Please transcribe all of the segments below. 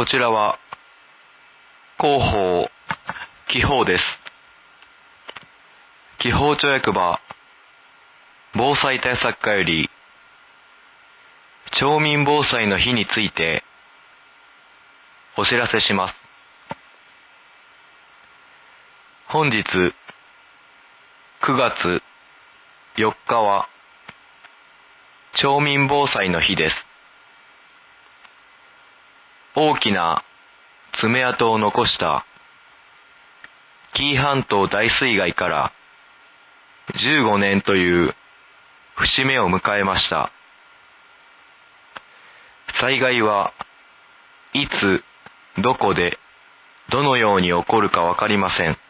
こちらは広報紀報です。紀報町役場防災対策課より町民防災の日についてお知らせします。本日9月4日は町民防災の日です。大きな爪痕を残した紀伊半島大水害から15年という節目を迎えました。災害はいつ、どこで、どのように起こるかわかりません。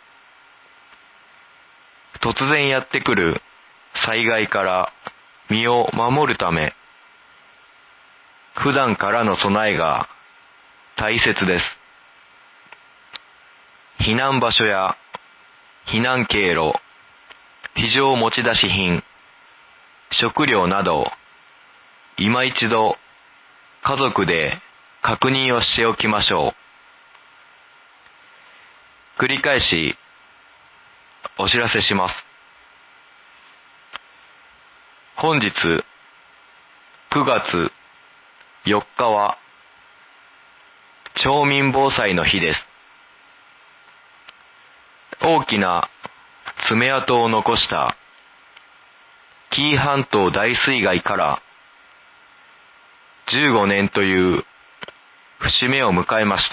突然やってくる災害から身を守るため、普段からの備えが大切です。避難場所や避難経路、非常持ち出し品、食料など、今一度家族で確認をしておきましょう。繰り返しお知らせします。本日9月4日は町民防災の日です。大きな爪痕を残した紀伊半島大水害から15年という節目を迎えました。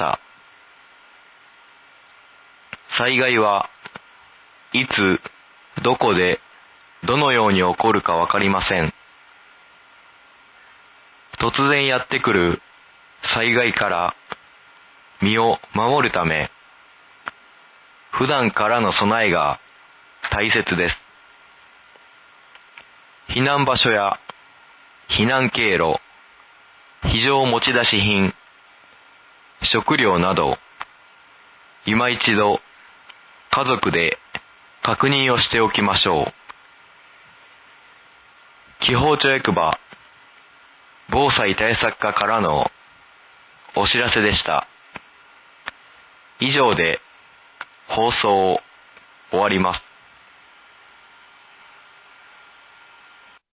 災害はいつ、どこで、どのように起こるかわかりません。突然やってくる災害から身を守るため、普段からの備えが大切です。避難場所や避難経路、非常持ち出し品、食料など、今一度家族で確認をしておきましょう。紀宝町役場防災対策課からのお知らせでした。以上で放送を終わります。